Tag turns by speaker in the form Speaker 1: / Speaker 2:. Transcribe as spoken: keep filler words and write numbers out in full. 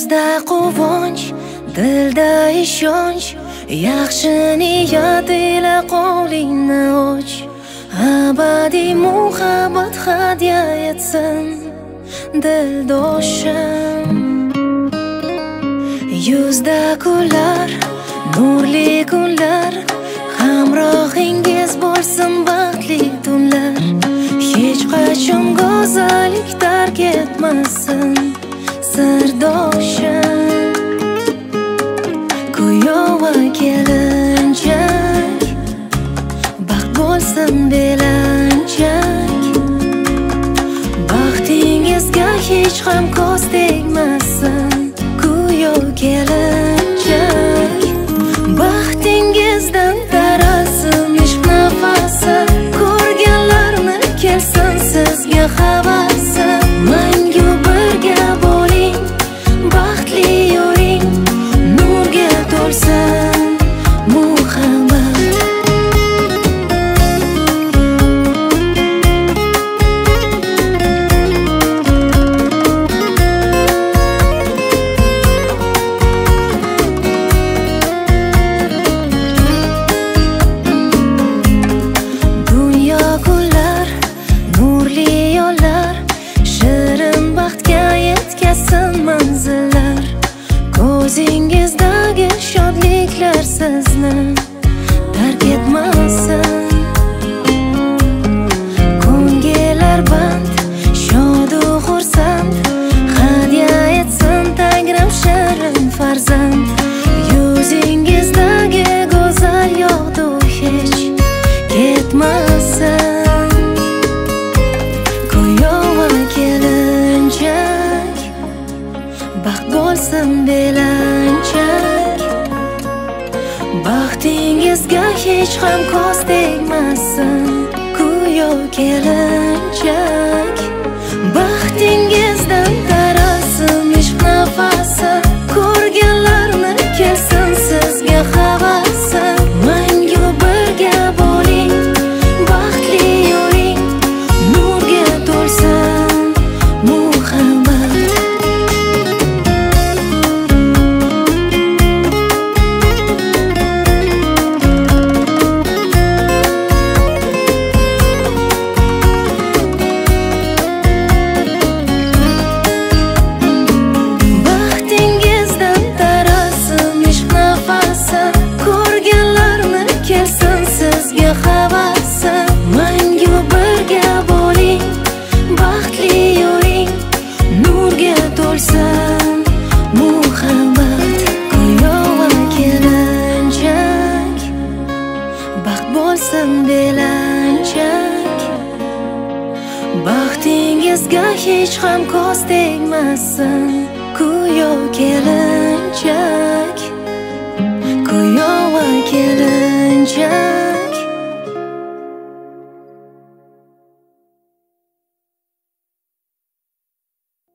Speaker 1: Yuzda quvonch, dilda ishonch, yaxshi niyat ila qo'lingni och. Abadiy muhabbat hadya etsin dildoshim. Yuzda kunlar, nurli kunlar, hamrohingiz bo'lsin baxtli tunlar. Hech qachon go'zallik tark etmasin sirdoshim. Kuyov va kelinchak, baxt bo'lsin belanchak. Baxtingizga hech ham ko'z tegmasin kuyov kelinchak. Baxtingizdan taralsin ishq nafasi, ko'rganlarni kelsin sizga havasi. Mangu birga bo'ling, baxtli yuring, nurga to'lsin muhabbat. Dunyo kunlar, nurli yo'llar, shirin baxtga yetkazsin manzillar. Ko'zingizdagi shodliklar sizni tark etmasin. Ko'ngillar band, shodu xursand, hadya etsin Tangrim shirin farzand. Yuzingizdagi go'zal yog'du hech ketmasin. Kuyov va kelinchak, baxt bo'lsin belanchak. Baxtingizga hech ham ko'z tegmasin kuyov kelinchak. Baxtingizdan taralsin ishq nafasi, ko'rganlarni kelsin sizga havasi. Mangu birga bo'ling, baxtli yuring, nurga to'lsin muhabbat. Baxtingizdan taralsin ishq nafasi, ko'rganlarni kelsin sizga havasi. Mangu birga bo'ling, baxtli yuring, nurga to'lsin muhabbat. Kuyov va kelinchak, baxt bo'lsin belanchak. Baxtingizga hech ham ko'z tegmasin kuyov kelinchak. Kuyov va kelinchak.